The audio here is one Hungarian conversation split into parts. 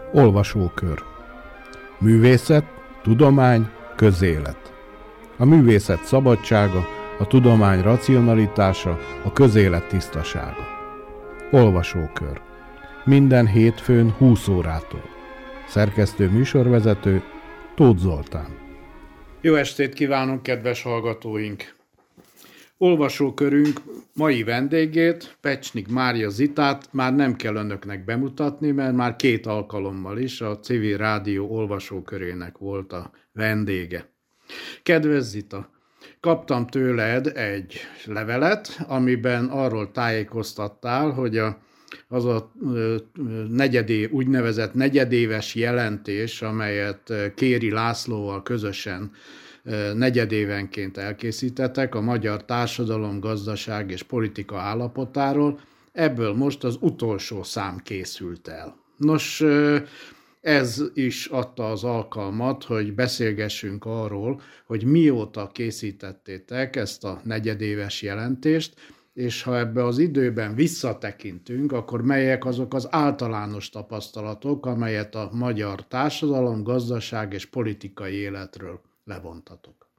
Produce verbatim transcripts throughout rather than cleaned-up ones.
Olvasókör. Művészet, tudomány, közélet. A művészet szabadsága, a tudomány racionalitása, a közélet tisztasága. Olvasókör. Minden hétfőn húsz órától. Szerkesztő műsorvezető Tóth Zoltán. Jó estét kívánunk, kedves hallgatóink! Olvasókörünk mai vendégét, Pecsnik Mária Zitát már nem kell önöknek bemutatni, mert már két alkalommal is a Civil Rádió olvasókörének volt a vendége. Kedves Zita, kaptam tőled egy levelet, amiben arról tájékoztattál, hogy a, az a negyedé, úgynevezett negyedéves jelentés, amelyet Kéri Lászlóval közösen negyedévenként elkészítettek a magyar társadalom, gazdaság és politika állapotáról, ebből most az utolsó szám készült el. Nos, ez is adta az alkalmat, hogy beszélgessünk arról, hogy mióta készítettétek ezt a negyedéves jelentést, és ha ebbe az időben visszatekintünk, akkor melyek azok az általános tapasztalatok, amelyet a magyar társadalom, gazdaság és politikai életről levontatok.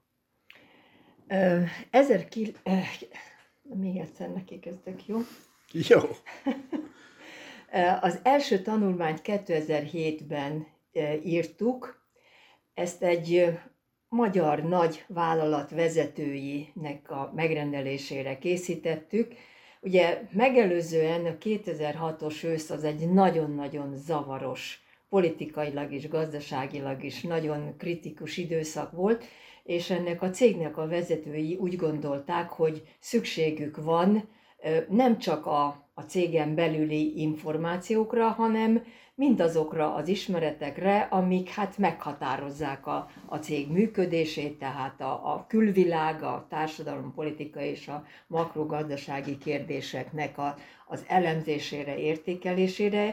Ezer ki... Még egyszer neki kezdek, jó? Jó. Az első tanulmányt kétezer-hétben írtuk, ezt egy magyar nagy vállalat vezetőinek a megrendelésére készítettük. Ugye megelőzően a kétezer-hatos ősz az egy nagyon-nagyon zavaros, politikailag és gazdaságilag is nagyon kritikus időszak volt, és ennek a cégnek a vezetői úgy gondolták, hogy szükségük van nem csak a, a cégen belüli információkra, hanem mindazokra az ismeretekre, amik hát meghatározzák a, a cég működését, tehát a, a külvilág, a társadalompolitika és a makrogazdasági kérdéseknek a, az elemzésére, értékelésére,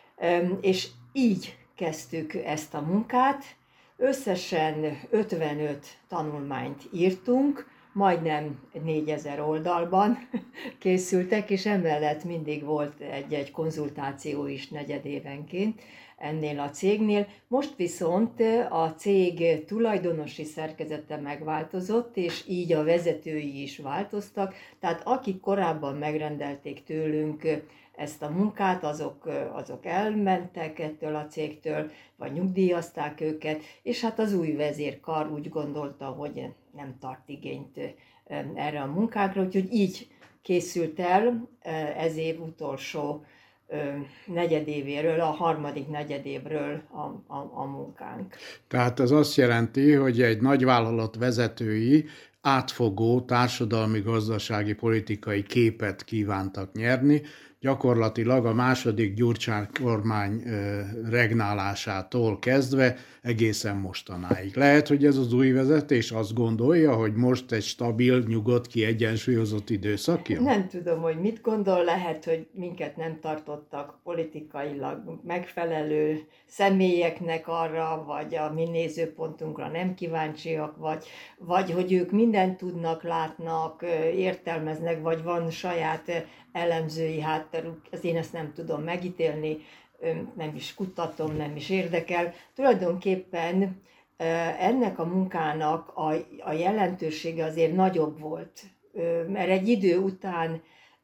és így kezdtük ezt a munkát. Összesen ötvenöt tanulmányt írtunk, majdnem négyezer oldalban készültek, és emellett mindig volt egy-egy konzultáció is negyedévenként ennél a cégnél. Most viszont a cég tulajdonosi szerkezete megváltozott, és így a vezetői is változtak, tehát akik korábban megrendelték tőlünk ezt a munkát, azok, azok elmentek ettől a cégtől, vagy nyugdíjazták őket, és hát az új vezérkar úgy gondolta, hogy nem tart igényt erre a munkákra, úgyhogy így készült el ez év utolsó negyedévéről, a harmadik negyedévről a, a, a munkánk. Tehát ez azt jelenti, hogy egy nagyvállalat vezetői átfogó társadalmi, gazdasági, politikai képet kívántak nyerni, gyakorlatilag a második Gyurcsány kormány regnálásától kezdve egészen mostanáig. Lehet, hogy ez az új vezetés azt gondolja, hogy most egy stabil, nyugodt, kiegyensúlyozott időszak jön? Nem tudom, hogy mit gondol, lehet, hogy minket nem tartottak politikailag megfelelő személyeknek arra, vagy a mi nézőpontunkra nem kíváncsiak, vagy, vagy hogy ők mindent tudnak, látnak, értelmeznek, vagy van saját elemzői hátterük, az én ezt nem tudom megítélni, nem is kutatom, nem is érdekel. Tulajdonképpen ennek a munkának a, a jelentősége azért nagyobb volt, mert egy idő után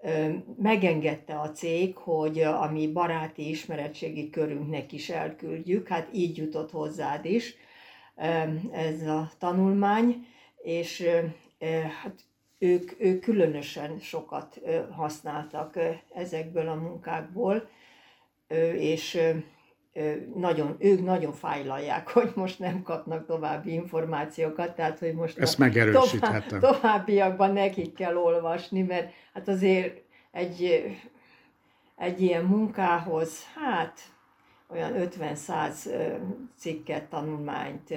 megengedte a cég, hogy a mi baráti ismeretségi körünknek is elküldjük, hát így jutott hozzád is ez a tanulmány, és hát Ők, ők különösen sokat használtak ezekből a munkákból, és nagyon, ők nagyon fájlalják, hogy most nem kapnak további információkat, tehát hogy most ezt megerősíthetem. Tovább, továbbiakban nekik kell olvasni, mert hát azért egy, egy ilyen munkához, hát olyan ötven-száz cikket, tanulmányt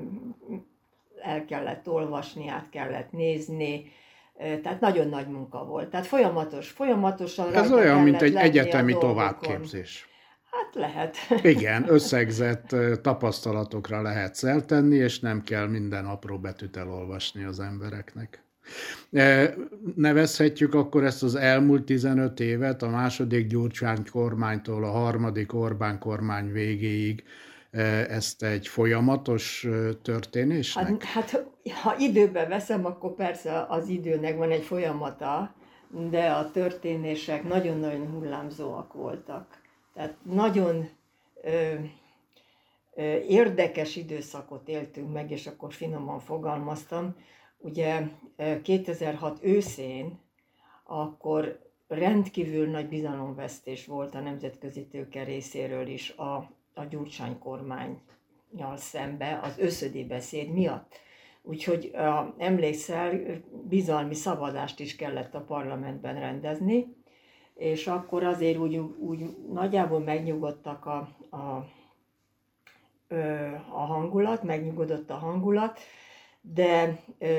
el kellett olvasni, át kellett nézni, tehát nagyon nagy munka volt. Tehát folyamatos, folyamatosan... Ez olyan, mint egy egyetemi továbbképzés. Hát lehet. Igen, összegzett tapasztalatokra lehet szert tenni, és nem kell minden apró betűt elolvasni az embereknek. Nevezhetjük akkor ezt az elmúlt tizenöt évet, a második Gyurcsány kormánytól a harmadik Orbán kormány végéig, ezt egy folyamatos történésnek? Hát, hát ha időben veszem, akkor persze az időnek van egy folyamata, de a történések nagyon-nagyon hullámzóak voltak. Tehát nagyon ö, ö, érdekes időszakot éltünk meg, és akkor finoman fogalmaztam. Ugye kétezer-hat őszén akkor rendkívül nagy bizalomvesztés volt a nemzetközi tőke részéről is a, a Gyurcsány kormánnyal szembe az összödi beszéd miatt. Úgyhogy emlékszel, bizalmi szavazást is kellett a parlamentben rendezni, és akkor azért úgy, úgy nagyjából megnyugodtak a, a, a hangulat, megnyugodott a hangulat, de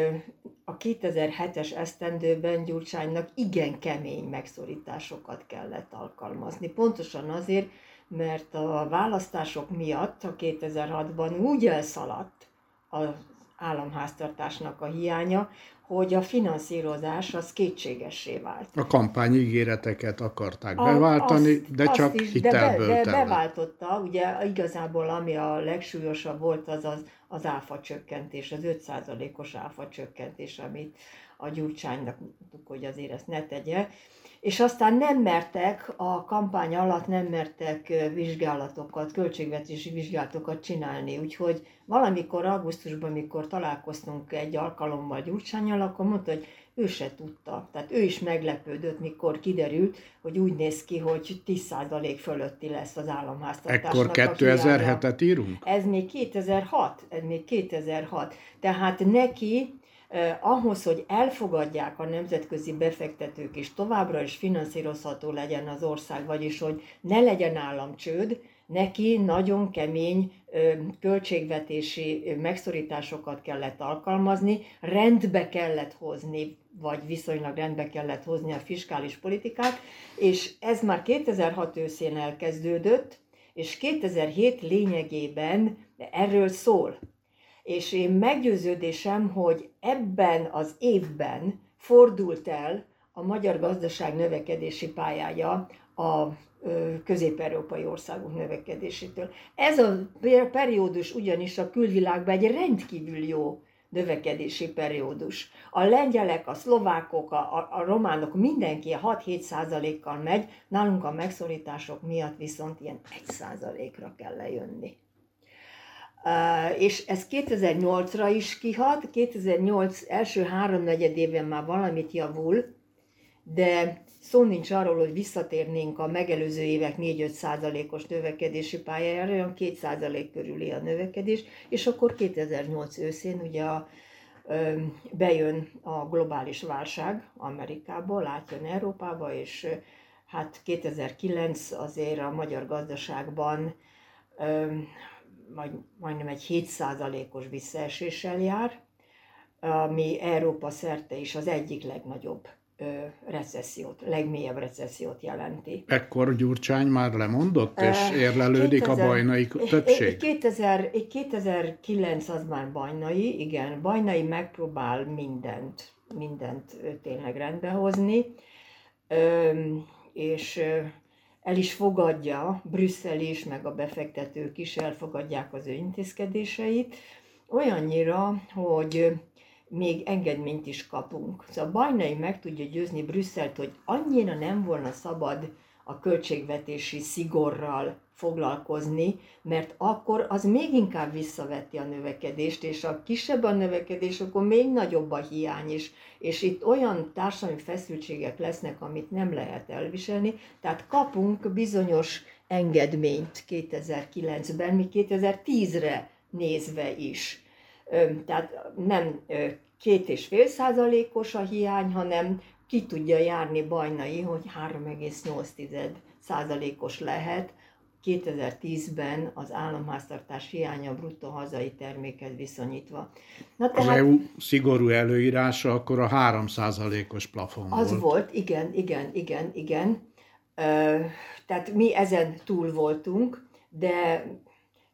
a kétezer-hetes esztendőben Gyurcsánynak igen kemény megszorításokat kellett alkalmazni. Pontosan azért, mert a választások miatt a kétezer-hatban úgy elszaladt az államháztartásnak a hiánya, hogy a finanszírozás az kétségessé vált. A kampányígéreteket akarták beváltani, azt, de csak is, hitelből de, be, de tellett. Beváltotta, ugye igazából ami a legsúlyosabb volt, az az, az áfa csökkentés, az öt százalékos áfa csökkentés, amit a Gyurcsánynak mondtuk, hogy azért ezt ne tegye. És aztán nem mertek, a kampány alatt nem mertek vizsgálatokat, költségvetési vizsgálatokat csinálni. Úgyhogy valamikor augusztusban, amikor találkoztunk egy alkalommal Gyurcsánnyal, akkor mondta, hogy ő se tudta. Tehát ő is meglepődött, mikor kiderült, hogy úgy néz ki, hogy tíz százalék fölötti lesz az államháztartásnak. Ekkor kétezer-hetet írunk? Ez még kétezer-hat. Ez még kétezer-hat. Tehát neki... Eh, ahhoz, hogy elfogadják a nemzetközi befektetők, és továbbra is finanszírozható legyen az ország, vagyis hogy ne legyen államcsőd, neki nagyon kemény eh, költségvetési eh, megszorításokat kellett alkalmazni, rendbe kellett hozni, vagy viszonylag rendbe kellett hozni a fiskális politikát, és ez már kétezer-hat őszén elkezdődött, és kétezer-hét lényegében erről szól. És én meggyőződésem, hogy ebben az évben fordult el a magyar gazdaság növekedési pályája a közép-európai országok növekedésétől. Ez a periódus ugyanis a külvilágban egy rendkívül jó növekedési periódus. A lengyelek, a szlovákok, a, a románok, mindenki hat-hét százalékkal megy, nálunk a megszorítások miatt viszont ilyen egy százalékra kell lejönni. Uh, és ez kétezer-nyolcra is kihat, kétezer-nyolc első háromnegyedében már valamit javul, de szó nincs arról, hogy visszatérnénk a megelőző évek négy-öt százalékos növekedési pályájára, olyan két százalék körüli a növekedés, és akkor kétezer-nyolc őszén ugye a, ö, bejön a globális válság Amerikából, átjön Európába, és hát kétezer-kilenc azért a magyar gazdaságban ö, majd, majdnem egy hét százalékos visszaeséssel jár, ami Európa szerte is az egyik legnagyobb ö, recessziót, legmélyebb recessziót jelenti. Ekkor Gyurcsány már lemondott, és érlelődik kétezer, a bajnai többség? kétezer, kétezer-kilenc az már Bajnai, igen, Bajnai megpróbál mindent, mindent tényleg rendbehozni, ö, és el is fogadja, Brüsszel is, meg a befektetők is elfogadják az ő intézkedéseit, olyannyira, hogy még engedményt is kapunk. Szóval Bajnai meg tudja győzni Brüsszelt, hogy annyira nem volna szabad a költségvetési szigorral foglalkozni, mert akkor az még inkább visszaveti a növekedést, és a kisebb a növekedés, akkor még nagyobb a hiány is, és itt olyan társadalmi feszültségek lesznek, amit nem lehet elviselni, tehát kapunk bizonyos engedményt kétezer-kilencben, mi kétezer-tízre nézve is. Tehát nem két és fél százalékos a hiány, hanem ki tudja járni Bajnai, hogy három egész nyolc százalékos lehet kétezer-tízben az államháztartás hiánya bruttó hazai termékhez viszonyítva. Na, tehát, az é u szigorú előírása akkor a három százalékos plafon az volt. volt, igen, igen, igen, igen. Tehát mi ezen túl voltunk, de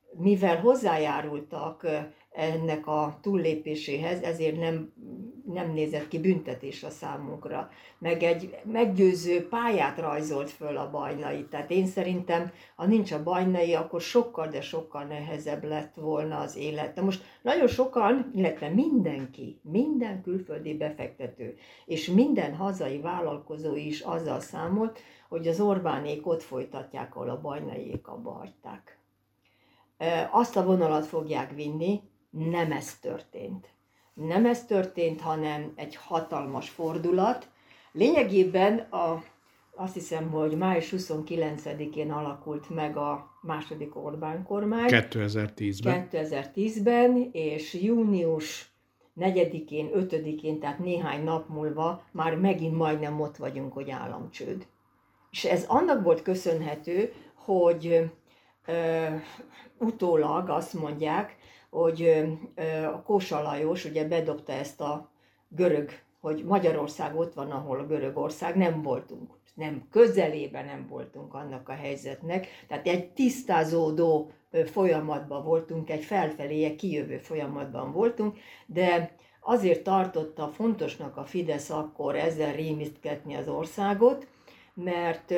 mivel hozzájárultak ennek a túllépéséhez, ezért nem, nem nézett ki büntetés a számunkra. Meg egy meggyőző pályát rajzolt föl a Bajnai. Tehát én szerintem, ha nincs a Bajnai, akkor sokkal, de sokkal nehezebb lett volna az élet. De most nagyon sokan, illetve mindenki, minden külföldi befektető, és minden hazai vállalkozó is azzal számolt, hogy az Orbánék ott folytatják, ahol a Bajnaiék abba hagyták. Azt a vonalat fogják vinni, nem ez történt. Nem ez történt, hanem egy hatalmas fordulat. Lényegében a, azt hiszem, hogy május huszonkilencedikén alakult meg a második Orbán kormány. kétezer-tízben. kétezer-tízben, és június negyedikén, ötödikén, tehát néhány nap múlva már megint majdnem ott vagyunk, hogy államcsőd. És ez annak volt köszönhető, hogy ö, utólag azt mondják, hogy a Kósa Lajos ugye bedobta ezt a görög, hogy Magyarország ott van, ahol a Görögország, nem voltunk. Nem, közelében nem voltunk annak a helyzetnek. Tehát egy tisztázódó folyamatban voltunk, egy felfelé kijövő folyamatban voltunk, de azért tartotta fontosnak a Fidesz akkor ezzel rémisztgetni az országot, mert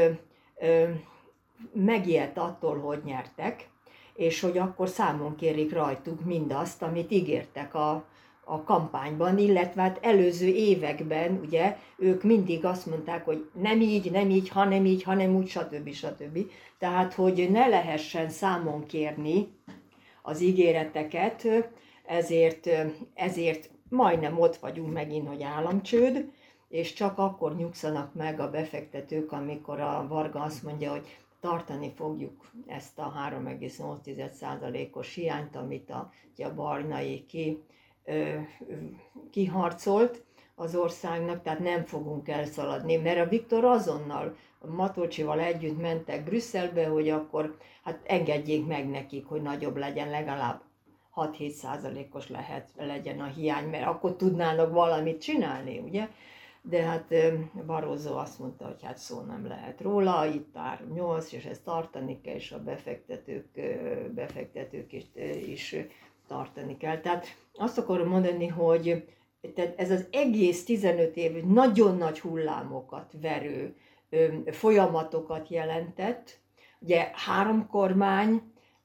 megijedt attól, hogy nyertek, és hogy akkor számon kérik rajtuk mindazt, amit ígértek a, a kampányban, illetve hát előző években, ugye, ők mindig azt mondták, hogy nem így, nem így, hanem így, hanem úgy, stb. stb. Tehát, hogy ne lehessen számon kérni az ígéreteket, ezért, ezért majdnem ott vagyunk megint, hogy államcsőd, és csak akkor nyugszanak meg a befektetők, amikor a Varga azt mondja, hogy tartani fogjuk ezt a három egész nyolc százalékos hiányt, amit a, a Bajnai ki, ö, kiharcolt az országnak, tehát nem fogunk elszaladni, mert a Viktor azonnal Matolcsival együtt mentek Brüsszelbe, hogy akkor hát engedjék meg nekik, hogy nagyobb legyen, legalább hat-hét százalékos lehet, legyen a hiány, mert akkor tudnának valamit csinálni, ugye? De hát Barroso azt mondta, hogy hát szó nem lehet róla, itt három nyolc, és ezt tartani kell, és a befektetők, befektetők is, is tartani kell. Tehát azt akarom mondani, hogy ez az egész tizenöt év nagyon nagy hullámokat verő folyamatokat jelentett. Ugye három kormány,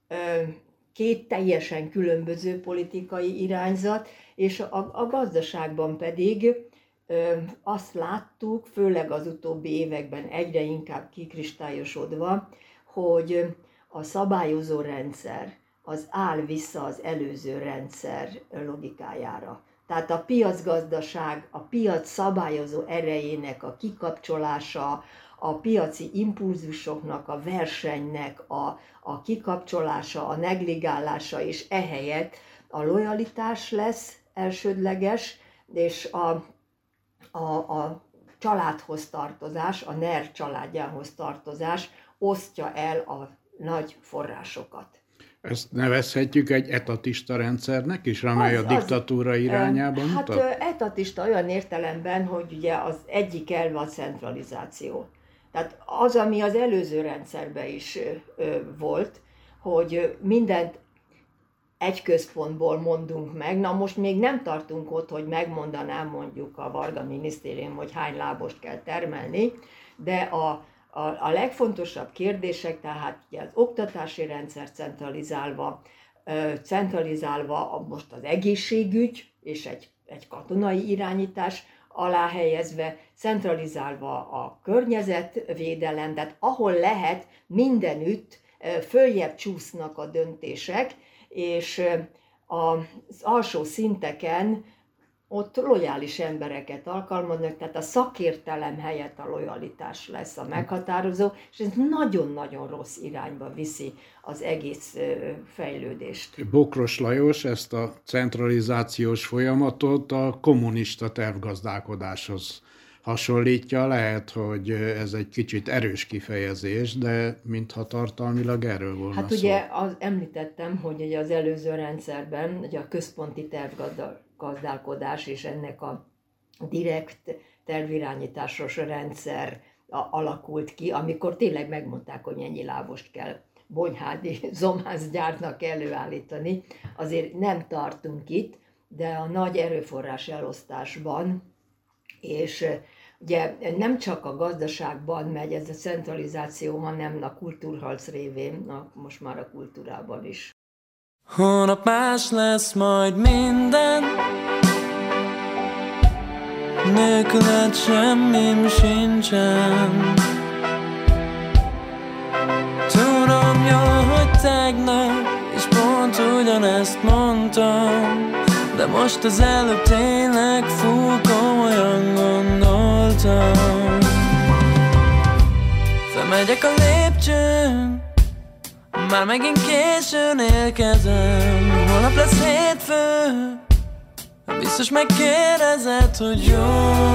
két teljesen különböző politikai irányzat, és a, a gazdaságban pedig azt láttuk, főleg az utóbbi években egyre inkább kikristályosodva, hogy a szabályozó rendszer az áll vissza az előző rendszer logikájára. Tehát a piacgazdaság, a piac szabályozó erejének a kikapcsolása, a piaci impulzusoknak, a versenynek a, a kikapcsolása, a negligálása, és ehelyett a lojalitás lesz elsődleges, és a A, a családhoz tartozás, a NER családjához tartozás osztja el a nagy forrásokat. Ezt nevezhetjük egy etatista rendszernek is, amely az, a diktatúra az, irányában hát mutat? Hát etatista olyan értelemben, hogy ugye az egyik elve a centralizáció. Tehát az, ami az előző rendszerben is ö, volt, hogy mindent egy központból mondunk meg. Na most még nem tartunk ott, hogy megmondanám mondjuk a Varga minisztérium, hogy hány lábost kell termelni, de a, a, a legfontosabb kérdések, tehát ugye az oktatási rendszer centralizálva, centralizálva most az egészségügy és egy, egy katonai irányítás alá helyezve, centralizálva a környezetvédelem, tehát ahol lehet mindenütt följebb csúsznak a döntések, és az alsó szinteken ott lojális embereket alkalmaznak, tehát a szakértelem helyett a lojalitás lesz a meghatározó, és ez nagyon-nagyon rossz irányba viszi az egész fejlődést. Bokros Lajos ezt a centralizációs folyamatot a kommunista tervgazdálkodáshoz hasonlítja. Lehet, hogy ez egy kicsit erős kifejezés, de mintha tartalmilag erről volna Hát szó. ugye az, említettem, hogy ugye az előző rendszerben ugye a központi tervgazdálkodás és ennek a direkt tervirányításos rendszer alakult ki, amikor tényleg megmondták, hogy ennyi lábost kell bonyhádi zomászgyárnak előállítani. Azért nem tartunk itt, de a nagy erőforrás elosztásban, és ugye nem csak a gazdaságban megy ez a centralizáció, hanem a kultúrharc révén, na, most már a kultúrában is. Holnap más lesz majd minden, nélküled semmim sincsen. Tudom jól, hogy tegnap és pont ugyanezt mondtam, de most az előbb tényleg full komolyan gondoltam. Felmegyek a lépcsőn, már megint későn érkezem. Holnap lesz hétfő, biztos megkérdezed, hogy jó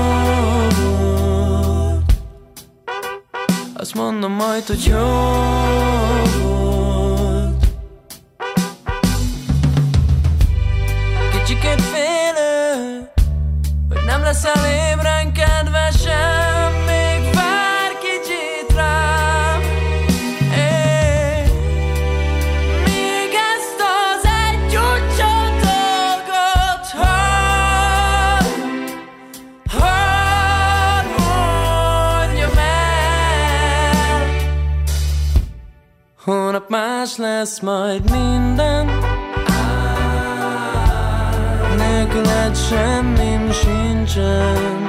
volt. Azt mondom majd, hogy jó volt. Kicsikét félő, hogy nem leszel ébren kedvesem. Még vár kicsit rám, é, még ezt az egy dolgot hadd, hadd mondjam el. Holnap más lesz majd minden, nélküled semmim sincsen.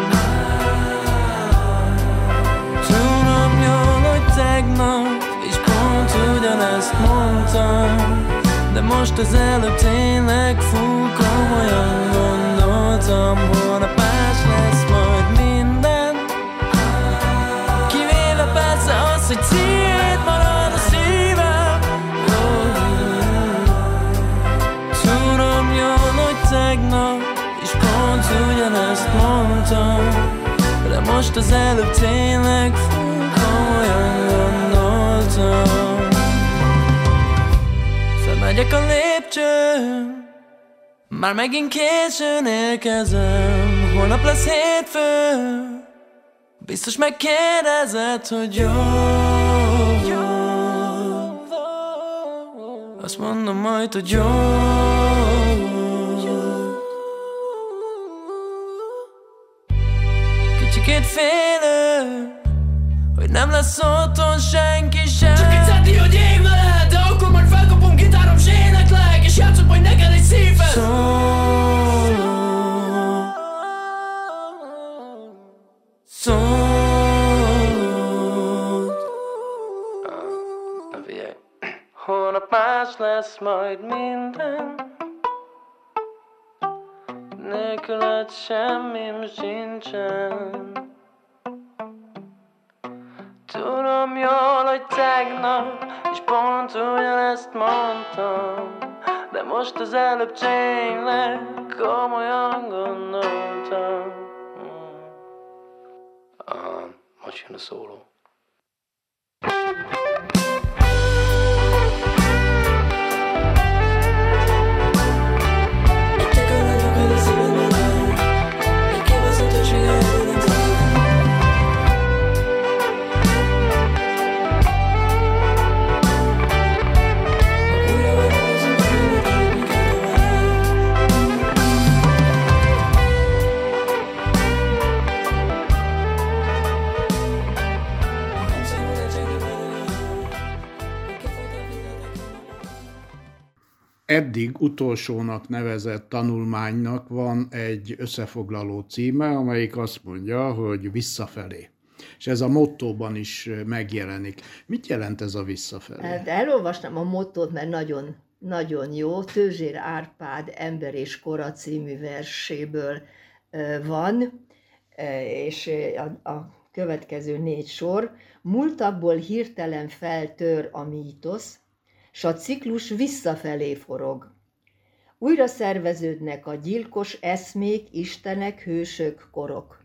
Tudom jól, hogy tegnap és pont ugyanezt mondtam, de most az előbb tényleg full komolyan gondoltam. Holnap más lesz majd minden, kivéve persze az, hogy tiéd marad a szívem. Tudom jól, hogy tegnap és pont ugyanezt mondtam, de most az előbb tényleg full komolyan gondoltam. Felmegyek a lépcsőn, már megint későn érkezem. Holnap lesz hétfő, biztos megkérdezed, hogy jó. Azt mondom majd, hogy jó. Kicsikét félő, hogy nem lesz otthon senki sem. Csak egy centi, hogy ég veled, de akkor majd felkapom gitárom, s éneklek, és játszok majd neked egy szíved. Szóló, szólót. Na figyelj. Holnap más lesz majd minden, nélküled semmim sincsen. Tudom jól, hogy tegnap és pont ugyanezt mondtam, de most az előbb tényleg komolyan gondoltam. hmm. ah, Most jön a szóló. Eddig utolsónak nevezett tanulmánynak van egy összefoglaló címe, amelyik azt mondja, hogy visszafelé. És ez a mottóban is megjelenik. Mit jelent ez a visszafelé? Hát elolvastam a mottót, mert nagyon, nagyon jó. Tőzsér Árpád Ember és kora című verséből van, és a, a következő négy sor. Múltakból hirtelen feltör a mítosz, s a ciklus visszafelé forog. Újra szerveződnek a gyilkos eszmék, istenek, hősök, korok.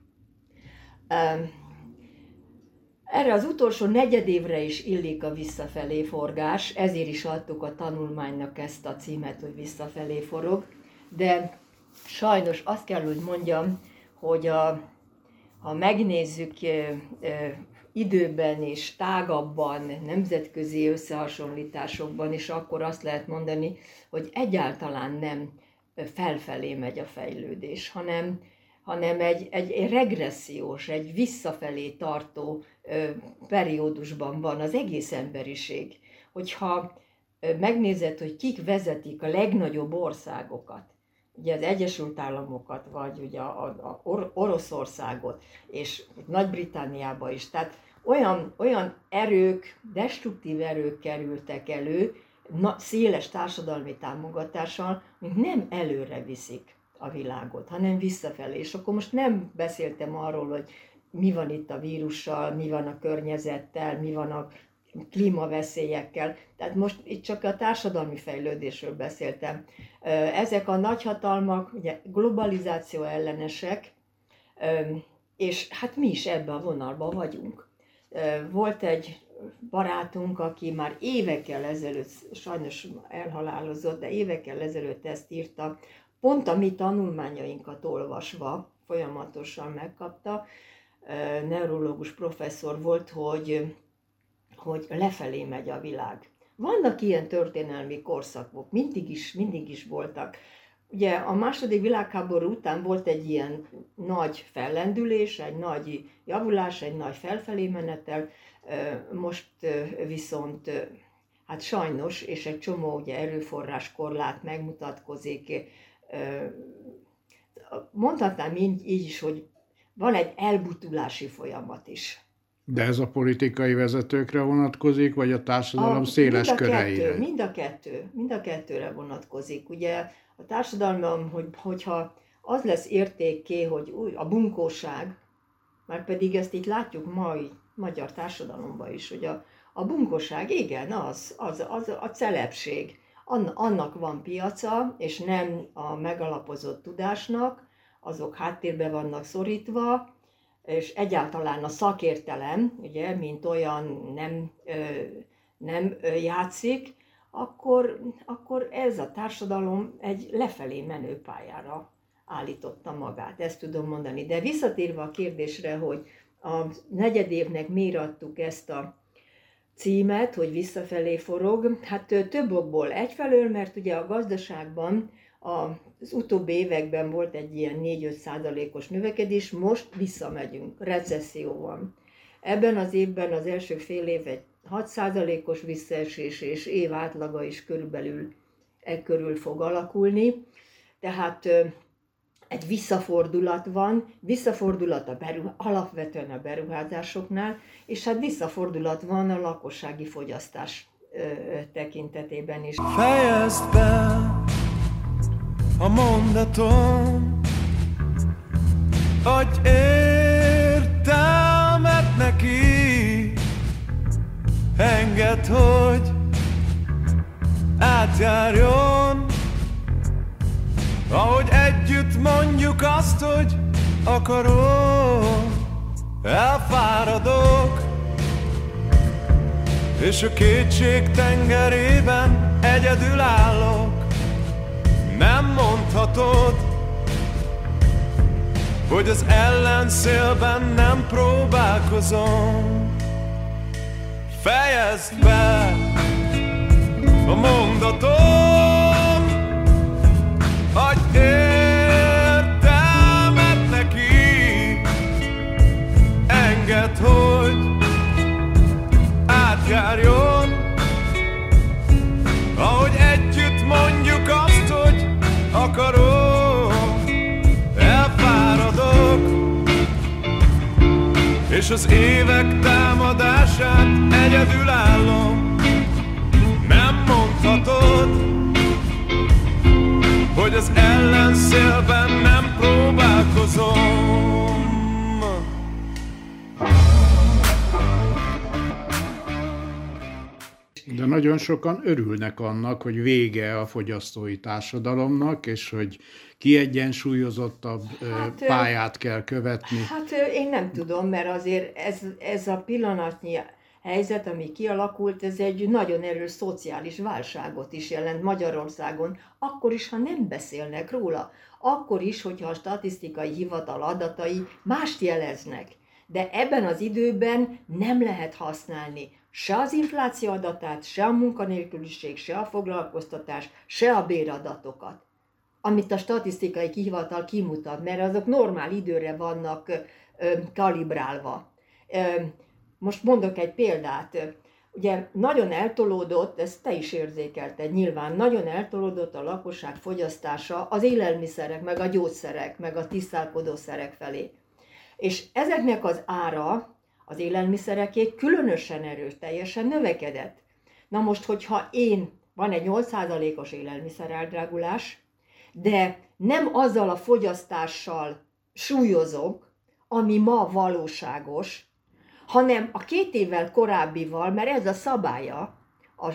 Erre az utolsó negyedévre is illik a visszafelé forgás, ezért is adtuk a tanulmánynak ezt a címet, hogy visszafelé forog, de sajnos azt kell, hogy mondjam, hogy a, ha megnézzük időben és tágabban, nemzetközi összehasonlításokban is akkor azt lehet mondani, hogy egyáltalán nem felfelé megy a fejlődés, hanem, hanem egy, egy regressziós, egy visszafelé tartó ö, periódusban van az egész emberiség. Hogyha ö, megnézed, hogy kik vezetik a legnagyobb országokat, ugye az Egyesült Államokat, vagy ugye a, a Or- Oroszországot, és Nagy-Britanniába is, tehát olyan, olyan erők, destruktív erők kerültek elő, na, széles társadalmi támogatással, amik nem előre viszik a világot, hanem visszafelé. És akkor most nem beszéltem arról, hogy mi van itt a vírussal, mi van a környezettel, mi van a klímaveszélyekkel. Tehát most itt csak a társadalmi fejlődésről beszéltem. Ezek a nagyhatalmak ugye globalizáció ellenesek, és hát mi is ebben a vonalban vagyunk. Volt egy barátunk, aki már évekkel ezelőtt, sajnos elhalálozott, de évekkel ezelőtt ezt írta, pont a mi tanulmányainkat olvasva, folyamatosan megkapta, neurológus professzor volt, hogy, hogy lefelé megy a világ. Vannak ilyen történelmi korszakok, mindig is, mindig is voltak. Ugye a második világháború után volt egy ilyen nagy fellendülés, egy nagy javulás, egy nagy felfelé menetel, most viszont hát sajnos, és egy csomó ugye erőforrás korlát megmutatkozik. Mondhatnám így, így is, hogy van egy elbutulási folyamat is. De ez a politikai vezetőkre vonatkozik, vagy a társadalom a, széles mind a köreire? Kettő, mind a kettő, mind a kettőre vonatkozik. Ugye a társadalom, hogy, hogyha az lesz értékké, hogy új, a bunkóság, már pedig ezt itt látjuk mai magyar társadalomban is, hogy a, a bunkóság, igen, az, az, az a celebség. Annak van piaca, és nem a megalapozott tudásnak, azok háttérbe vannak szorítva, és egyáltalán a szakértelem, ugye, mint olyan nem, nem játszik, akkor, akkor ez a társadalom egy lefelé menő pályára állította magát, ezt tudom mondani. De visszatérve a kérdésre, hogy a negyedévnek miért adtuk ezt a címet, hogy visszafelé forog, hát több okból. Egyfelől, mert ugye a gazdaságban az utóbbi években volt egy ilyen négy-öt százalékos növekedés, most visszamegyünk, recesszió van. Ebben az évben az első fél év egy hat százalékos visszaesés, és év átlaga is körülbelül e körül fog alakulni. Tehát egy visszafordulat van, visszafordulat a beruh- alapvetően a beruházásoknál, és hát visszafordulat van a lakossági fogyasztás ö, tekintetében is. Fejezd be a mondatom, adj értelmet neki, engedd, hogy átjárjon, ahogy együtt mondjuk azt, hogy akarom. Elfáradok, és a kétség tengerében egyedül állok. Nem mondhatod, hogy az ellenszélben nem próbálkozom. Fejezd be a mondatom, adj értelmet neki, engedd, hogy átjárjon, ahogy együtt mondjuk azt, hogy akarom. Elfáradok, és az évek támadását egyedül állom. Nem mondhatod, hogy az ellenszélben nem próbálkozom. De nagyon sokan örülnek annak, hogy vége a fogyasztói társadalomnak, és hogy kiegyensúlyozottabb hát, pályát kell követni. Hát én nem tudom, mert azért ez, ez a pillanatnyi helyzet, ami kialakult, ez egy nagyon erős szociális válságot is jelent Magyarországon, akkor is, ha nem beszélnek róla, akkor is, hogyha a statisztikai hivatal adatai mást jeleznek. De ebben az időben nem lehet használni se az infláció adatát, se a munkanélküliség, se a foglalkoztatás, se a béradatokat, amit a statisztikai hivatal kimutat, mert azok normál időre vannak ö, kalibrálva. Ö, most mondok egy példát. Ugye nagyon eltolódott, ezt te is érzékelted nyilván, nagyon eltolódott a lakosság fogyasztása az élelmiszerek, meg a gyógyszerek, meg a tisztálkodószerek felé. És ezeknek az ára, az élelmiszereké különösen erőteljesen növekedett. Na most, hogyha én, van egy nyolc százalékos élelmiszer eldrágulás, de nem azzal a fogyasztással súlyozok, ami ma valóságos, hanem a két évvel korábbival, mert ez a szabálya a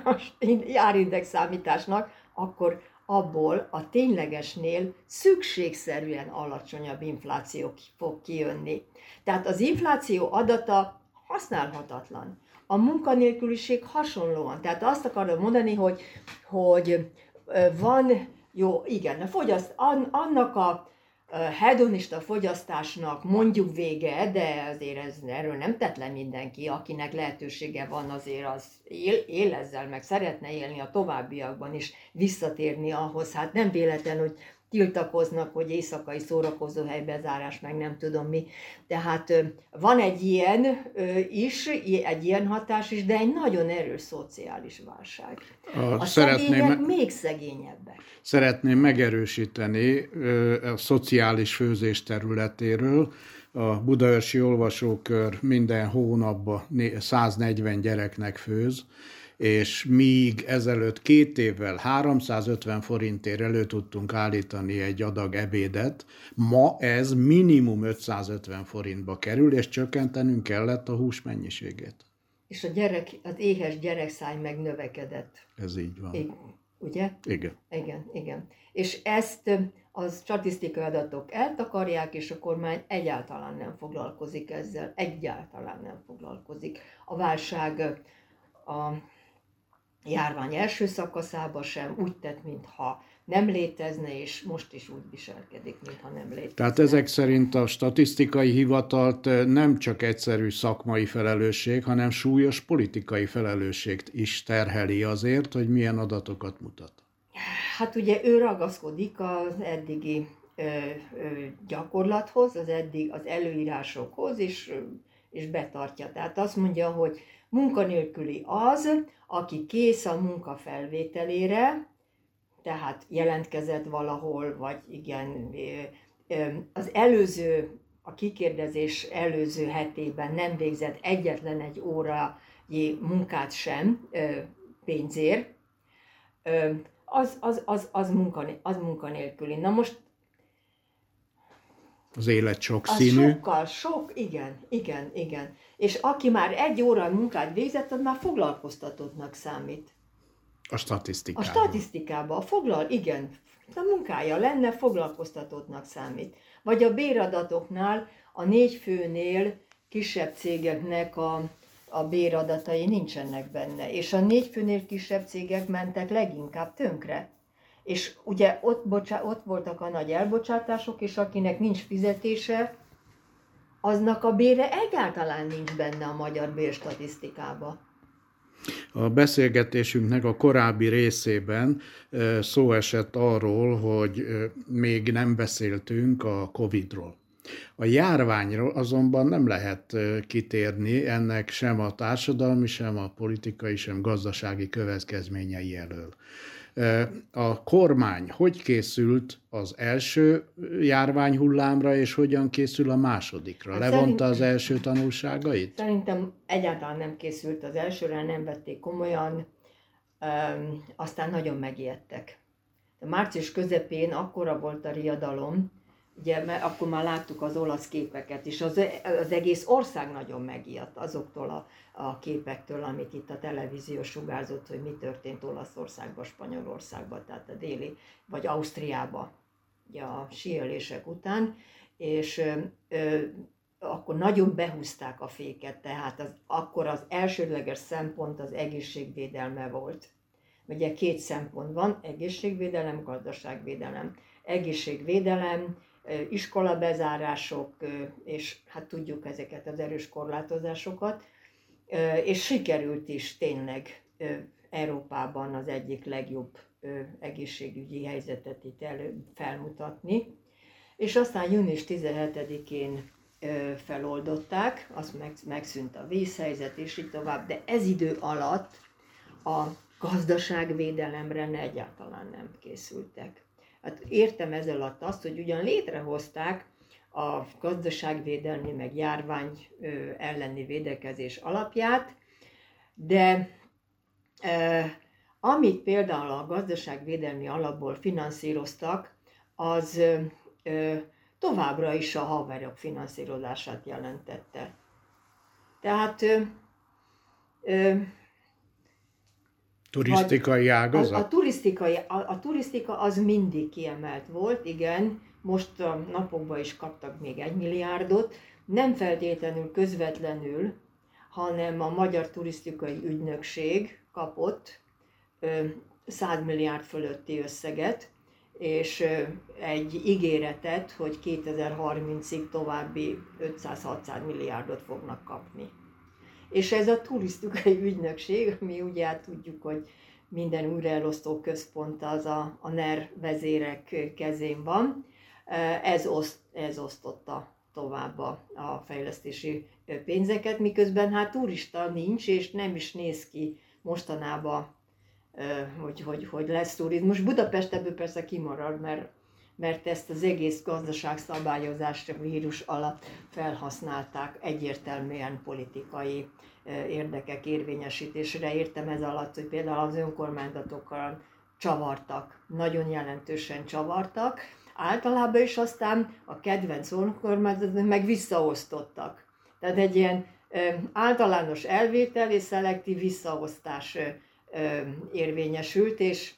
árindex számításnak, akkor abból a ténylegesnél szükségszerűen alacsonyabb infláció fog kijönni. Tehát az infláció adata használhatatlan. A munkanélküliség hasonlóan. Tehát azt akarom mondani, hogy, hogy van, jó, igen, a fogyaszt, annak a hedonista fogyasztásnak mondjuk vége, de azért ez, erről nem tett le mindenki, akinek lehetősége van, azért az él, él ezzel, meg szeretne élni a továbbiakban is, visszatérni ahhoz. Hát nem véletlen, hogy tiltakoznak, hogy éjszakai szórakozóhely bezárás, meg nem tudom mi. Tehát van egy ilyen is, egy ilyen hatás is, de egy nagyon erős szociális válság. A, a szegények me- még szegényebbek. Szeretném megerősíteni a szociális főzés területéről. A Budaörsi Olvasókör minden hónapban száznegyven gyereknek főz, és míg ezelőtt két évvel háromszázötven forintért elő tudtunk állítani egy adag ebédet, ma ez minimum ötszázötven forintba kerül, és csökkentenünk kellett a hús mennyiségét. És a gyerek, az éhes gyerekszáj meg növekedett. Ez így van. I- ugye? Igen. Igen, igen. És ezt a statisztikai adatok eltakarják, és a kormány egyáltalán nem foglalkozik ezzel, egyáltalán nem foglalkozik. A válság a járvány első szakaszában sem úgy tett, mintha nem létezne, és most is úgy viselkedik, mintha nem létezne. Tehát ezek szerint a statisztikai hivatalt nem csak egyszerű szakmai felelősség, hanem súlyos politikai felelősséget is terheli azért, hogy milyen adatokat mutat. Hát ugye ő ragaszkodik az eddigi ö, ö, gyakorlathoz, az eddig az előírásokhoz, és, és betartja. Tehát azt mondja, hogy munkanélküli az, aki kész a munka felvételére, tehát jelentkezett valahol, vagy igen, az előző, a kikérdezés előző hetében nem végzett egyetlen egy órai munkát sem pénzért, az, az, az, az, munkanél, az munkanélküli. Na most az élet sokszínű. Az sokkal, sok, igen, igen, igen. És aki már egy óra munkát végzett, az már foglalkoztatottnak számít. A statisztikában. A statisztikában, a foglal, igen, a munkája lenne, foglalkoztatottnak számít. Vagy a béradatoknál, a négy főnél kisebb cégeknek a, a béradatai nincsenek benne. És a négy főnél kisebb cégek mentek leginkább tönkre. És ugye ott, bocsá, ott voltak a nagy elbocsátások, és akinek nincs fizetése, aznak a bére egyáltalán nincs benne a magyar bérstatisztikában. A beszélgetésünknek a korábbi részében szó esett arról, hogy még nem beszéltünk a Covidról. A járványról azonban nem lehet kitérni ennek sem a társadalmi, sem a politikai, sem gazdasági következményei elől. A kormány hogy készült az első járványhullámra, és hogyan készül a másodikra? Hát Levonta szerint, az első tanulságait? Szerintem egyáltalán nem készült az elsőre, nem vették komolyan, öm, aztán nagyon megijedtek. A március közepén akkora volt a riadalom, ugye, mert akkor már láttuk az olasz képeket, és az, az egész ország nagyon megijedt azoktól a, a képektől, amit itt a televízió sugárzott, hogy mi történt Olaszországban, Spanyolországban, tehát a déli, vagy Ausztriában, ugye a síelések után, és ö, ö, akkor nagyon behúzták a féket, tehát az, akkor az elsődleges szempont az egészségvédelme volt. Ugye két szempont van, egészségvédelem, gazdaságvédelem. Egészségvédelem, iskolabezárások, és hát tudjuk ezeket az erős korlátozásokat, és sikerült is tényleg Európában az egyik legjobb egészségügyi helyzetet itt elő felmutatni. És aztán június tizenhetedikén feloldották, azt megszűnt a vészhelyzet, és így tovább, de ez idő alatt a gazdaságvédelemre egyáltalán nem készültek. Hát értem ezzel alatt azt, hogy ugyan létrehozták a gazdaságvédelmi meg járvány elleni védekezés alapját, de eh, amit például a gazdaságvédelmi alapból finanszíroztak, az eh, továbbra is a haverok finanszírozását jelentette. Tehát eh, eh, turisztikai ágazat? A, a, turisztikai, a, a turisztika az mindig kiemelt volt, igen, most a napokban is kaptak még egy milliárdot, nem feltétlenül közvetlenül, hanem a Magyar Turisztikai Ügynökség kapott ö, száz milliárd fölötti összeget, és ö, egy ígéretet, hogy kétezer-harmincig további ötszáz-hatszáz milliárdot fognak kapni. És ez a turisztikai ügynökség, mi ugye hát tudjuk, hogy minden újraelosztó központ az a, a NER vezérek kezén van, ez, oszt, ez osztotta tovább a, a fejlesztési pénzeket, miközben hát turista nincs, és nem is néz ki mostanában, hogy, hogy, hogy lesz turizmus. Budapest ebből persze kimarad, mert, mert ezt az egész gazdaságszabályozást a vírus alatt felhasználták egyértelműen politikai érdekek érvényesítésre. Értem ez alatt, hogy például az önkormányzatokkal csavartak, nagyon jelentősen csavartak, általában is aztán a kedvenc önkormányzatok meg visszaosztottak. Tehát egy ilyen általános elvétel és szelektív visszaosztás érvényesült, és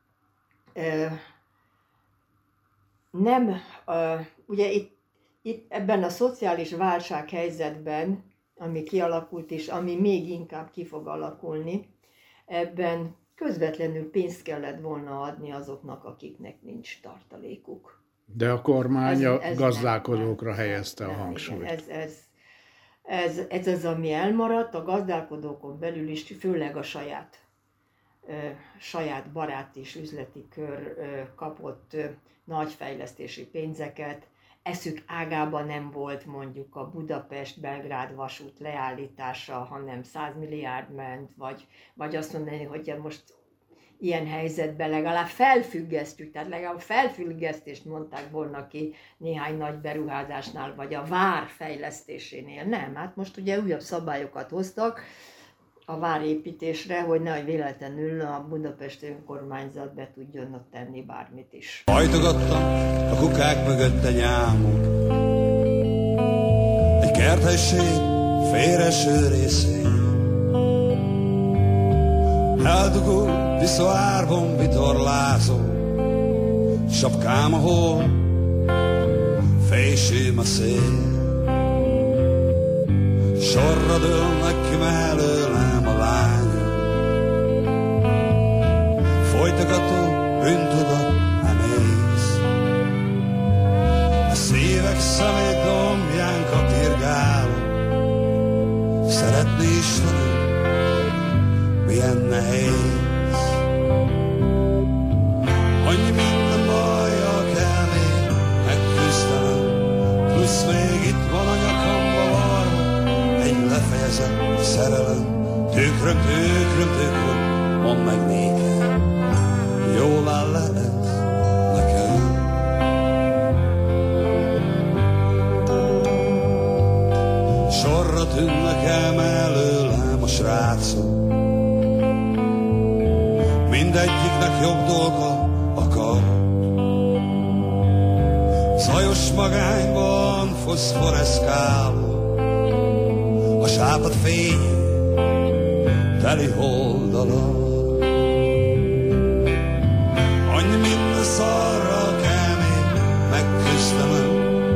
nem, ugye itt, itt ebben a szociális válsághelyzetben, ami kialakult és ami még inkább ki fog alakulni, ebben közvetlenül pénzt kellett volna adni azoknak, akiknek nincs tartalékuk. De a kormány ez, ez a gazdálkodókra nem, helyezte nem, a hangsúlyt. Igen, ez, ez, ez, ez az, ami elmaradt, a gazdálkodókon belül is, főleg a saját, ö, saját barát és üzleti kör ö, kapott ö, nagy fejlesztési pénzeket. Eszük ágában nem volt mondjuk a Budapest-Belgrád vasút leállítása, hanem száz milliárd ment, vagy, vagy azt mondani, hogy most ilyen helyzetben legalább felfüggesztjük, tehát legalább felfüggesztést mondták volna ki néhány nagy beruházásnál, vagy a vár fejlesztésénél. Nem, hát most ugye újabb szabályokat hoztak a várépítésre, hogy nehogy véletlenül a budapesti önkormányzat be tudjon ott tenni bármit is. Hajtogattam a kukák mögött a nyámot, egy kerthesség félreső részén. Eldugó viszoárban vitorlázó, sapkám a hol, fésém a szél. Sorra dőlnek ki mellőlem a lányok, folytogató bűntudat nem ész. A szívek szemét dombján kapirgálok, szeretni is tudom, milyen nehéz. Annyi minden bajjal kell még megküzdenem, plusz még itt van a nyakamba varva egy lefejezett szerelem. Tükröm, tükröm, tükröm, mondd meg nékem, jól áll ez nekem. Sorra tűnnek el mellőlem a srácok, mindegyiknek jobb dolga akar. Zajos magányban foszforeszkálva, a sápad fény teli holdala. Annyi minden szarral kell még megküzdenem,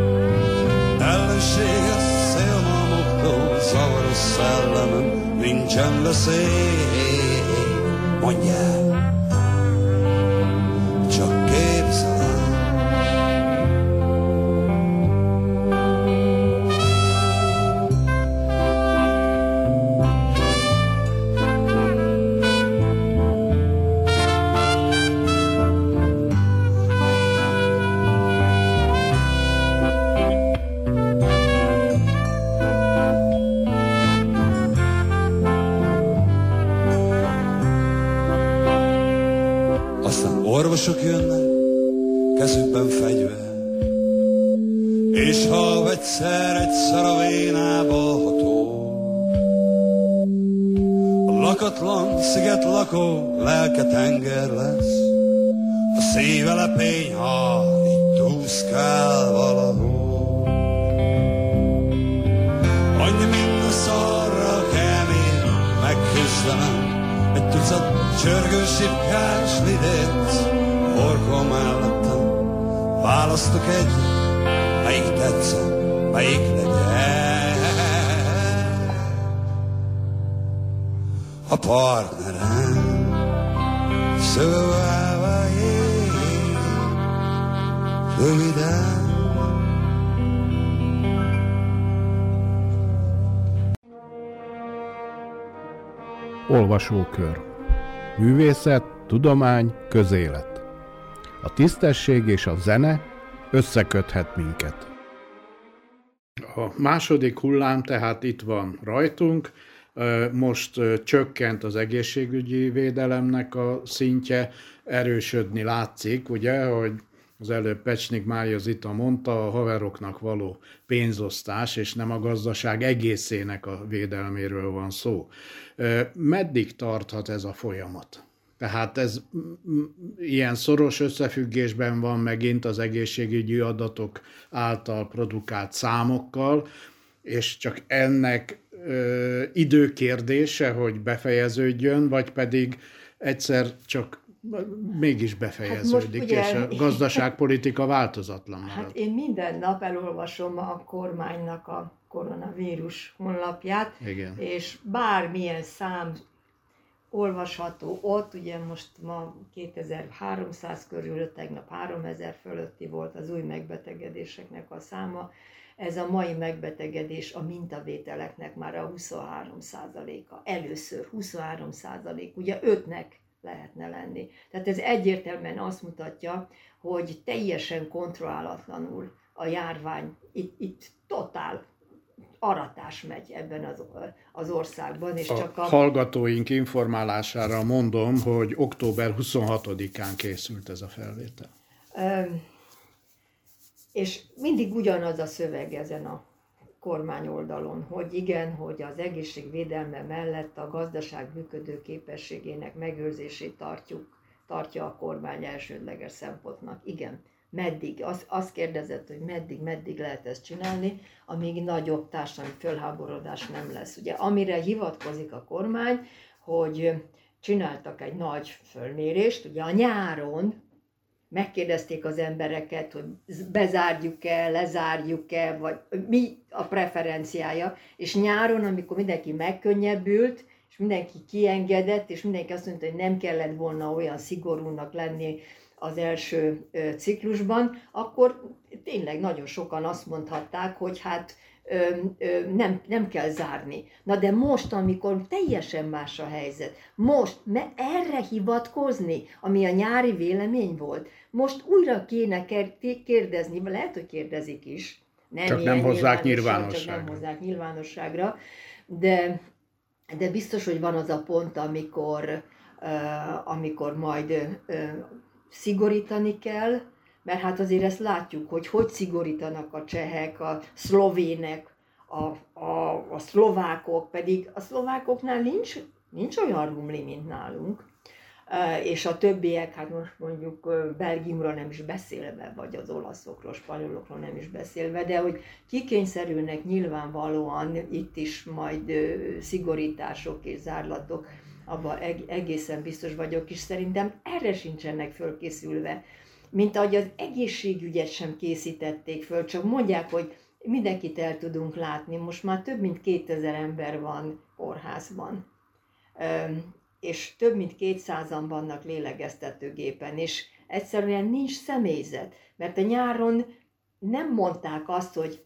ellenséges szélmalmoktól zavaros szellemem. Nincsen veszély, mondják, csak képzelem. orvosok jönnek, kezükben fegyver, és ha egyszer egyszer a vénába ható, a lakatlan sziget lakó lelke tenger lesz, a szíve lepény, ha itt úszkál valahol. Annyi minden szarra kell még megküzdenem, egy tucat csörgő sipkás lidét horkol mellettem. Választok egy, melyik tetszett, melyik legyen a partnerem. Szóval én röviden. Olvasókör. Művészet, tudomány, közélet. A tisztesség és a zene összeköthet minket. A második hullám tehát itt van rajtunk. Most csökkent az egészségügyi védelemnek a szintje, erősödni látszik, ugye, hogy az előbb Pecsnik Mária Zita mondta, a haveroknak való pénzosztás, és nem a gazdaság egészének a védelméről van szó. Meddig tarthat ez a folyamat? Tehát ez ilyen szoros összefüggésben van megint az egészségügyi adatok által produkált számokkal, és csak ennek ö, időkérdése, hogy befejeződjön, vagy pedig egyszer csak mégis befejeződik, hát ugye, és a gazdaságpolitika változatlan marad. Hát én minden nap elolvasom a kormánynak a koronavírus honlapját, igen, és bármilyen szám olvasható ott, ugye most ma kétezer-háromszáz körül, tegnap háromezer fölötti volt az új megbetegedéseknek a száma. Ez a mai megbetegedés a mintavételeknek már a huszonhárom százaléka. Először huszonhárom százalék, ugye ötnek lehetne lenni. Tehát ez egyértelműen azt mutatja, hogy teljesen kontrollálatlanul a járvány, itt, itt totál aratás megy ebben az, az országban. És a csak a hallgatóink informálására mondom, hogy október huszonhatodikán készült ez a felvétel. Üm, és mindig ugyanaz a szöveg ezen a kormány oldalon, hogy igen, hogy az egészségvédelme mellett a gazdaság működő képességének megőrzését tartjuk, tartja a kormány elsődleges szempontnak. Igen, meddig? Az, azt kérdezett, hogy meddig, meddig lehet ezt csinálni, amíg nagyobb társadalmi fölháborodás nem lesz. Ugye, amire hivatkozik a kormány, hogy csináltak egy nagy fölmérést, ugye a nyáron megkérdezték az embereket, hogy bezárjuk-e, lezárjuk-e, vagy mi a preferenciája, és nyáron, amikor mindenki megkönnyebbült, és mindenki kiengedett, és mindenki azt mondta, hogy nem kellett volna olyan szigorúnak lenni az első ciklusban, akkor tényleg nagyon sokan azt mondhatták, hogy hát Ö, ö, nem, nem kell zárni. Na de most, amikor teljesen más a helyzet, most me, erre hivatkozni, ami a nyári vélemény volt, most újra kéne kérdezni, lehet, hogy kérdezik is. Nem csak nem hozzák nyilvánosságra. Csak nem hozzák nyilvánosságra, de, de biztos, hogy van az a pont, amikor, uh, amikor majd uh, szigorítani kell, mert hát azért ezt látjuk, hogy hogy szigorítanak a csehek, a szlovének, a, a, a szlovákok, pedig a szlovákoknál nincs, nincs olyan rumli, mint nálunk, és a többiek, hát most mondjuk Belgiumról nem is beszélve, vagy az olaszokról, spanyolokról nem is beszélve, de hogy kikényszerülnek nyilvánvalóan itt is majd szigorítások és zárlatok, abban egészen biztos vagyok, és szerintem erre sincsenek fölkészülve. Mint ahogy az egészségügyet sem készítették föl, csak mondják, hogy mindenkit el tudunk látni. Most már több mint kétezer ember van kórházban, és több mint kétszázan vannak lélegeztetőgépen, és egyszerűen nincs személyzet, mert a nyáron nem mondták azt, hogy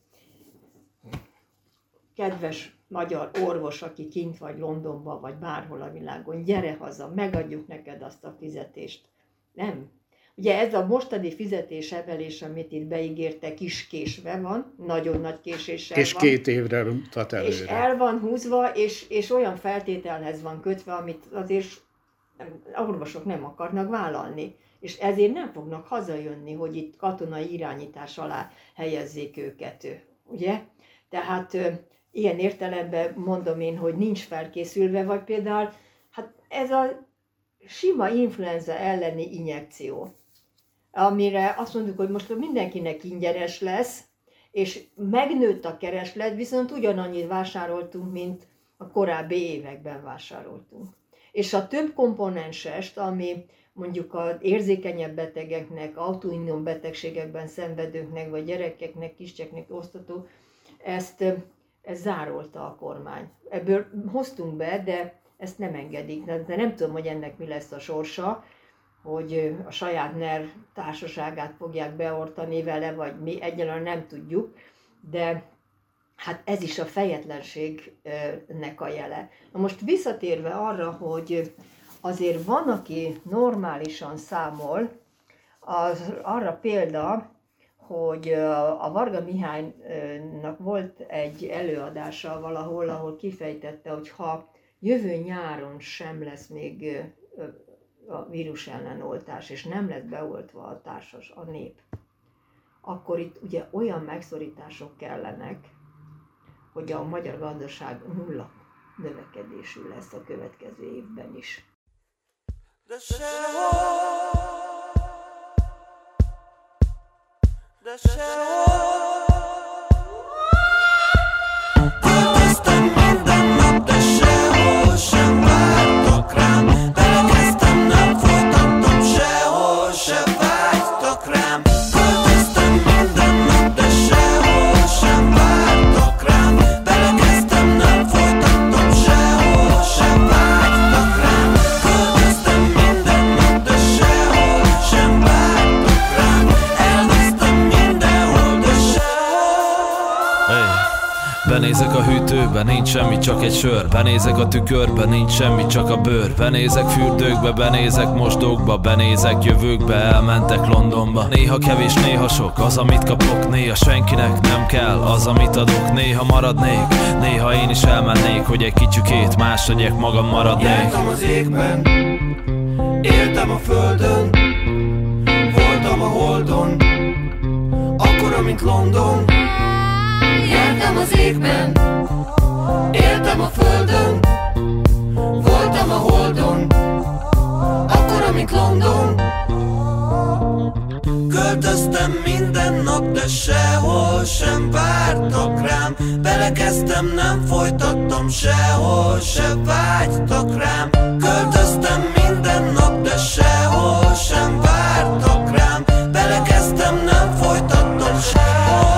kedves magyar orvos, aki kint vagy Londonban, vagy bárhol a világon, gyere haza, megadjuk neked azt a fizetést. Nem. Ugye ez a mostani fizetésemelés, amit itt beígértek, is késve van, nagyon nagy késéssel és van. És két évre mutat előre. És el van húzva, és, és olyan feltételhez van kötve, amit azért orvosok nem akarnak vállalni. és ezért nem fognak hazajönni, hogy itt katonai irányítás alá helyezzék őket, ugye? Tehát ilyen értelemben mondom én, hogy nincs felkészülve, vagy például hát ez a sima influenza elleni injekció, amire azt mondjuk, hogy most mindenkinek ingyenes lesz, és megnőtt a kereslet, viszont ugyanannyit vásároltunk, mint a korábbi években vásároltunk. És a több komponensest, ami mondjuk az érzékenyebb betegeknek, autoimmun betegségekben szenvedőknek, vagy gyerekeknek, kisgyereknek osztató, ezt, ezt zárolta a kormány. Ebből hoztunk be, de ezt nem engedik. De nem tudom, hogy ennek mi lesz a sorsa, hogy a saját NER társaságát fogják beortani vele, vagy mi, egyáltalán nem tudjuk, de hát ez is a fejetlenségnek a jele. Na most visszatérve arra, hogy azért van, aki normálisan számol, az arra példa, hogy a Varga Mihálynak volt egy előadása valahol, ahol kifejtette, hogy ha jövő nyáron sem lesz még a vírus ellen oltás, és nem lesz beoltva a társas, a nép, akkor itt ugye olyan megszorítások kellenek, hogy a magyar gazdaság nulla növekedésű lesz a következő évben is. De sehol, de sehol, költöztem minden nap, de sehol sem vártak rám. Belekezdtem, nem folytattam, sehol se vágytak rám. Költöztem minden nap, de sehol sem vártak rám. Belekezdtem, nem folytattam, sehol se vágytak rám. Költöztem minden nap, de sehol sem vártak rám. Elvesztem mindenhol, de sehol. Hey. Benézek a hűtőbe, nincs semmi, csak egy sör. Benézek a tükörbe, nincs semmi, csak a bőr. Benézek fürdőkbe, benézek mosdókba, benézek jövőkbe, elmentek Londonba. Néha kevés, néha sok, az amit kapok. Néha senkinek nem kell, az amit adok. Néha maradnék, néha én is elmennék, hogy egy kicsükét más legyek, magam maradnék. Jártam az égben, éltem a földön, voltam a holdon, akkora, mint London. Jártam az égben, éltem a földön, voltam a holdon, akkora, mint London. Költöztem minden nap, de sehol sem vártak rám. Belekezdtem, nem folytattam, sehol se vágytak rám. Költöztem minden nap, de sehol sem vártak rám. Belekezdtem, nem folytattam, sehol.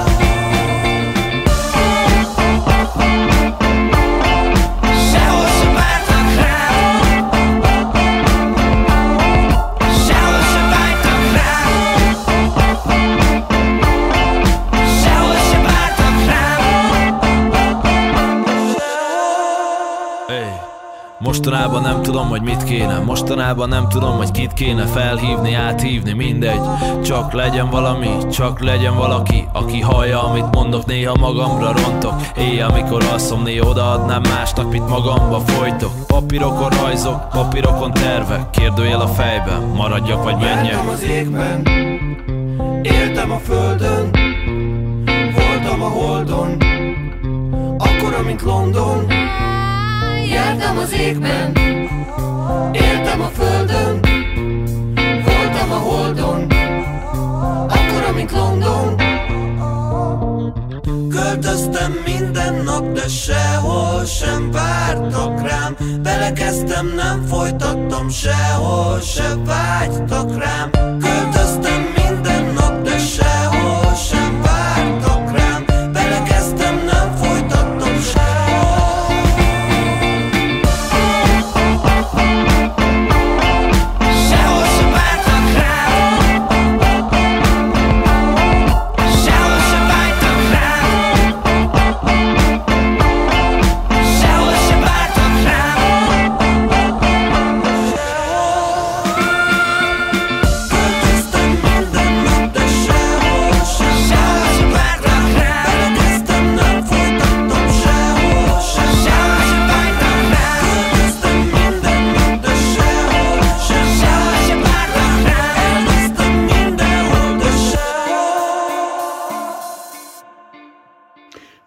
Mostanában nem tudom, hogy mit kéne. Mostanában nem tudom, hogy kit kéne felhívni, áthívni, mindegy. Csak legyen valami, csak legyen valaki, aki hallja, amit mondok, néha magamra rontok. Éjjel, amikor alszom, néha odaadnám másnak, mit magamba folytok. Papírokon rajzok, papírokon tervek, kérdőjel a fejben, maradjak vagy menjek. Jártam az égben, éltem a földön, voltam a holdon, akkora, mint London. Jártam az égben, éltem a földön, voltam a holdon, akkora, mint London. Költöztem minden nap, de sehol sem vártak rám. Belekezdtem, nem folytattam, sehol se vágytak rám. Költöztem minden nap, de sehol sem vártak rám. Belekezdtem, nem folytattam, sehol. Sehol.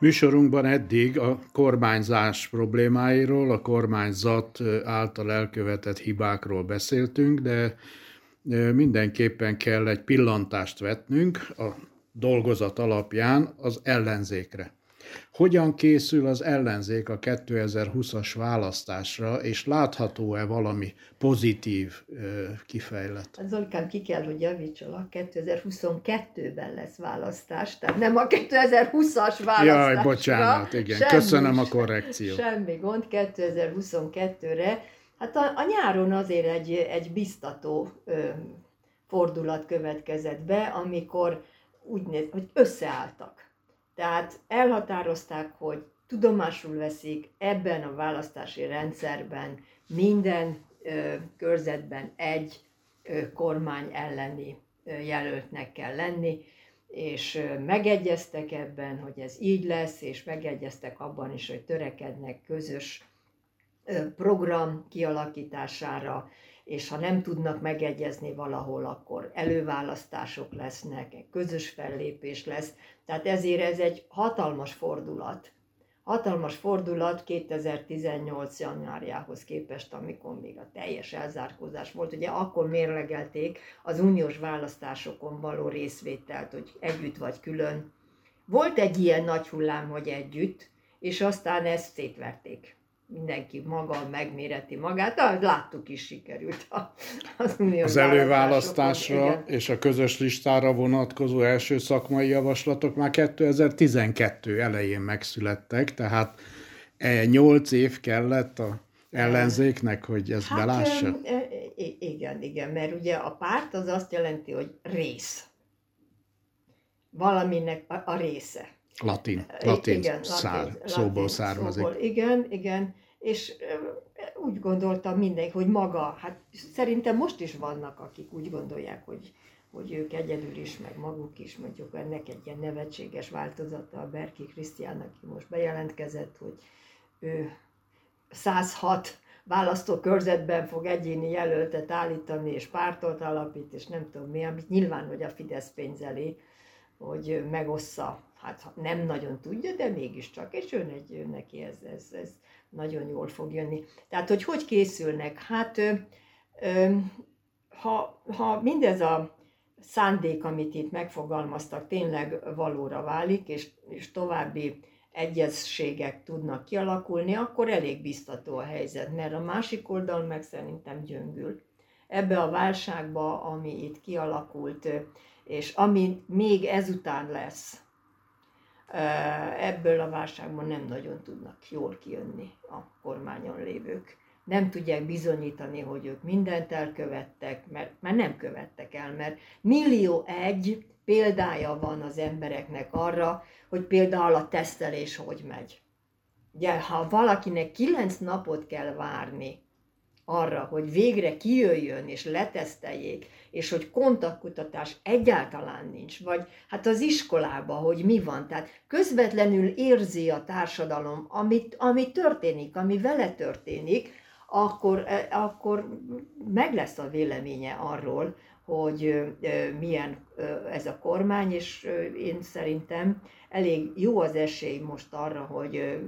Műsorunkban eddig a kormányzás problémáiról, a kormányzat által elkövetett hibákról beszéltünk, de mindenképpen kell egy pillantást vetnünk a dolgozat alapján az ellenzékre. Hogyan készül az ellenzék a kétezer-húszas választásra, és látható-e valami pozitív kifejlet? Zolikám, ki kell, hogy javítsalak, kétezer-huszonkettőben lesz választás, tehát nem a kétezer-húszas választásra. Jaj, bocsánat, igen, semmi, köszönöm a korrekciót. Semmi gond, kétezer-huszonkettőre. Hát a, a nyáron azért egy, egy biztató ö, fordulat következett be, amikor úgy néz, hogy összeálltak. Tehát elhatározták, hogy tudomásul veszik ebben a választási rendszerben minden ö, körzetben egy ö, kormány elleni ö, jelöltnek kell lenni, és ö, megegyeztek ebben, hogy ez így lesz, és megegyeztek abban is, hogy törekednek közös ö, program kialakítására, és ha nem tudnak megegyezni valahol, akkor előválasztások lesznek, közös fellépés lesz. Tehát ezért ez egy hatalmas fordulat. Hatalmas fordulat kétezer-tizennyolc januárjához képest, amikor még a teljes elzárkózás volt. Ugye akkor mérlegelték az uniós választásokon való részvételt, hogy együtt vagy külön. Volt egy ilyen nagy hullám, hogy együtt, és aztán ezt szétverték. Mindenki maga megméreti magát, de láttuk is, sikerült az uniós Az előválasztásra és a közös listára vonatkozó első szakmai javaslatok már kétezer-tizenkettő elején megszülettek, tehát nyolc év kellett a ellenzéknek, hogy ezt hát, belássa? Igen, igen, mert ugye a párt az azt jelenti, hogy rész. Valaminek a, a része. Latin, latin, igen, szár, latin szóból származik. Szóból, igen, igen, és úgy gondoltam mindenki, hogy maga, hát szerintem most is vannak, akik úgy gondolják, hogy, hogy ők egyedül is, meg maguk is, mondjuk ennek egy ilyen nevetséges változata a Berki Krisztián, aki most bejelentkezett, hogy ő százhat választókörzetben fog egyéni jelöltet állítani, és pártot alapít, és nem tudom mi, amit nyilván, hogy a Fidesz pénzeli, hogy megossza. Hát nem nagyon tudja, de mégiscsak, és ő, egy, ő neki ez, ez, ez nagyon jól fog jönni. Tehát, hogy hogy készülnek? Hát, ö, ö, ha, ha mindez a szándék, amit itt megfogalmaztak, tényleg valóra válik, és, és további egyezségek tudnak kialakulni, akkor elég biztató a helyzet, mert a másik oldal meg szerintem gyöngül. Ebbe a válságba, ami itt kialakult, és ami még ezután lesz, ebből a válságban nem nagyon tudnak jól kijönni a kormányon lévők. Nem tudják bizonyítani, hogy ők mindent elkövettek, mert már nem követtek el, mert millió egy példája van az embereknek arra, hogy például a tesztelés hogy megy. Ugye, ha valakinek kilenc napot kell várni arra, hogy végre kijöjjön és leteszteljék, és hogy kontaktkutatás egyáltalán nincs, vagy hát az iskolában, hogy mi van, tehát közvetlenül érzi a társadalom, amit, ami történik, ami vele történik, akkor, akkor meg lesz a véleménye arról, hogy milyen ez a kormány, és én szerintem elég jó az esély most arra, hogy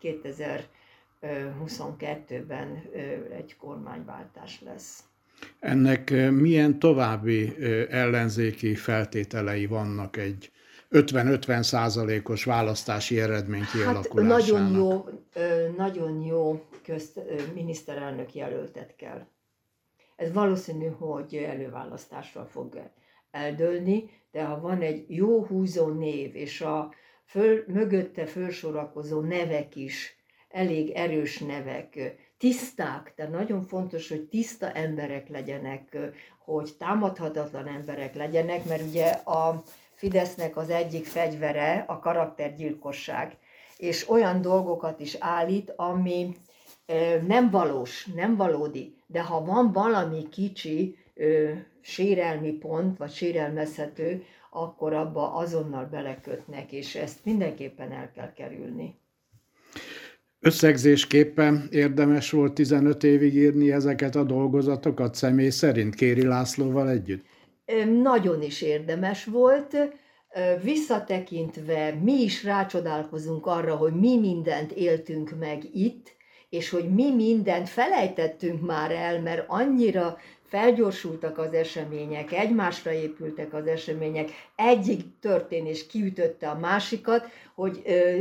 kétezer-huszonkettőben egy kormányváltás lesz. Ennek milyen további ellenzéki feltételei vannak egy ötven-ötven százalékos választási eredmény kialakulásának? Hát nagyon jó, nagyon jó közt, miniszterelnök jelöltet kell. Ez valószínű, hogy előválasztásra fog eldőlni, de ha van egy jó húzó név, és a föl, mögötte fölsorakozó nevek is elég erős nevek, tiszták, de nagyon fontos, hogy tiszta emberek legyenek, hogy támadhatatlan emberek legyenek, mert ugye a Fidesznek az egyik fegyvere a karaktergyilkosság, és olyan dolgokat is állít, ami nem valós, nem valódi, de ha van valami kicsi ö, sérelmi pont, vagy sérelmezhető, akkor abba azonnal belekötnek, és ezt mindenképpen el kell kerülni. Összegzésképpen érdemes volt tizenöt évig írni ezeket a dolgozatokat személy szerint Kéri Lászlóval együtt? Nagyon is érdemes volt. Visszatekintve mi is rácsodálkozunk arra, hogy mi mindent éltünk meg itt, és hogy mi mindent felejtettünk már el, mert annyira felgyorsultak az események, egymásra épültek az események, egyik történés kiütötte a másikat, hogy ö,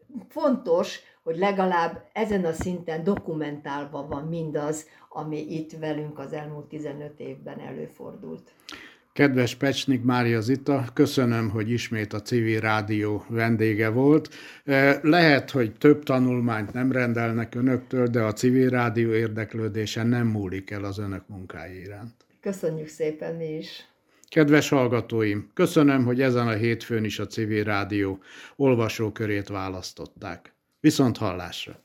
fontos, hogy legalább ezen a szinten dokumentálva van mindaz, ami itt velünk az elmúlt tizenöt évben előfordult. Kedves Pecsnik Mária Zita, köszönöm, hogy ismét a Civil Rádió vendége volt. Lehet, hogy több tanulmányt nem rendelnek önöktől, de a Civil Rádió érdeklődése nem múlik el az önök munkái iránt. Köszönjük szépen mi is. Kedves hallgatóim, köszönöm, hogy ezen a hétfőn is a Civil Rádió olvasókörét választották. Viszont hallásra!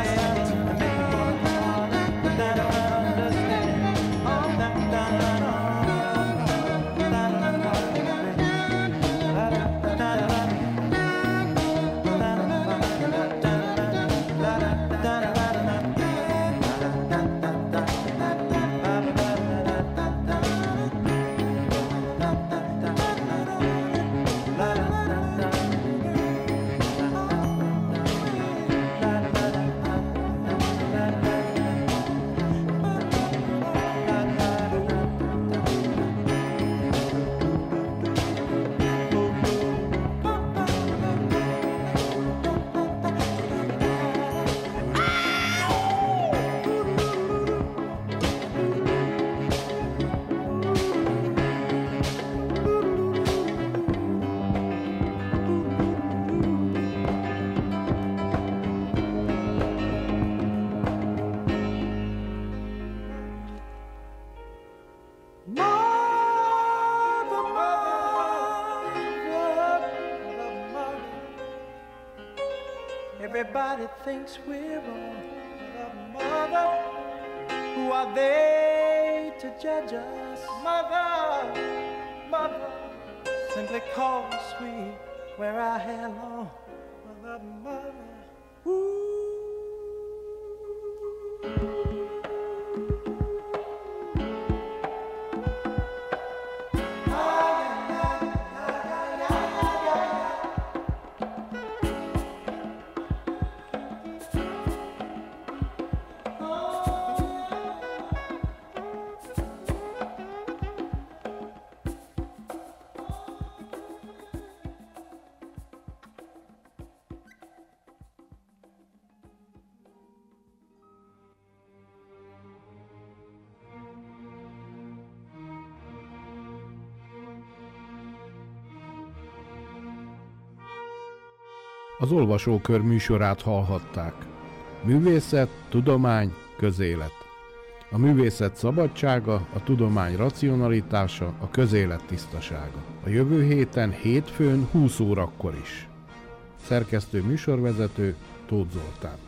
Da da da da da da da da da da da. Mother, mother, mother. Everybody thinks we're wrong. Mother, mother, who are they to judge us? Mother, mother, simply cause we wear our hair long. Mother, mother, ooh. Az olvasókör műsorát hallhatták. Művészet, tudomány, közélet. A művészet szabadsága, a tudomány racionalitása, a közélet tisztasága. A jövő héten hétfőn húsz órakor is. Szerkesztő műsorvezető Tóth Zoltán.